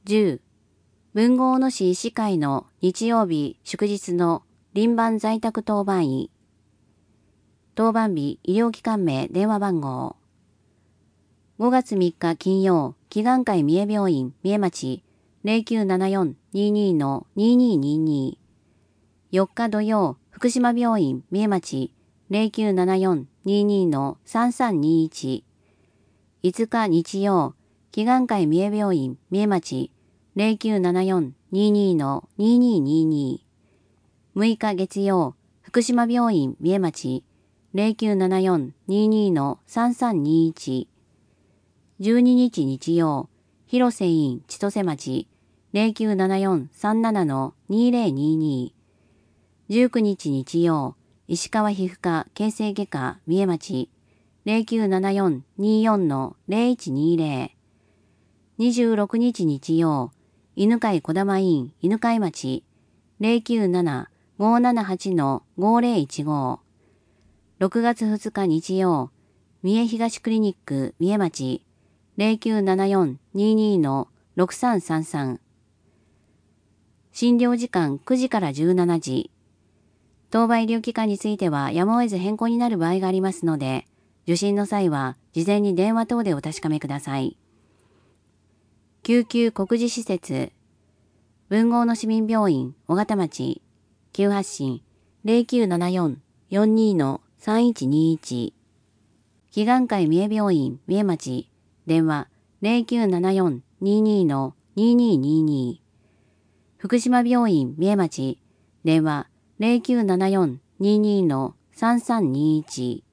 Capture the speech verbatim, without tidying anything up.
じゅう、豊後大野市医師会の日曜日祝日の輪番在宅当番医。当番日医療機関名電話番号。ごがつみっか金曜、祈願会三重病院三重町 ゼロきゅうななよん にーにー のにーにーにーにー。よっか土曜、福島病院三重町 ゼロきゅうななよん にーにー のさんさんにーいち。いつか日曜、祈願会三重病院三重町 ゼロきゅうななよん にーにー のにーにーにーにー。むいか月曜、福島病院三重町 ゼロきゅうななよん にーにー のさんさんにーいち。じゅうににち日曜、広瀬院千歳町 ゼロきゅうななよん さんなな のにーぜろにーにー。じゅうくにち日曜、石川皮膚科形成外科三重町 ゼロきゅうななよん にーよん のゼロいちにーぜろ。にじゅうろくにち日曜、犬飼小玉院犬飼町 ゼロきゅうなな ごーななはち のごーぜろいちご。ろくがつふつか日曜、三重東クリニック三重町 ゼロきゅうななよん にーにー のろくさんさんさん。診療時間くじからじゅうしちじ。当番医療機関についてはやむを得ず変更になる場合がありますので、受診の際は事前に電話等でお確かめください。救急告示施設、豊後大野市民病院尾形町、急発進ゼロきゅうななよん よんにー のさんいちにーいち。祈願会三重病院三重町、電話ゼロきゅうななよん にーにー のにーにーにーにー。福島病院三重町、電話ゼロきゅうななよん にーにー のさんさんにーいち。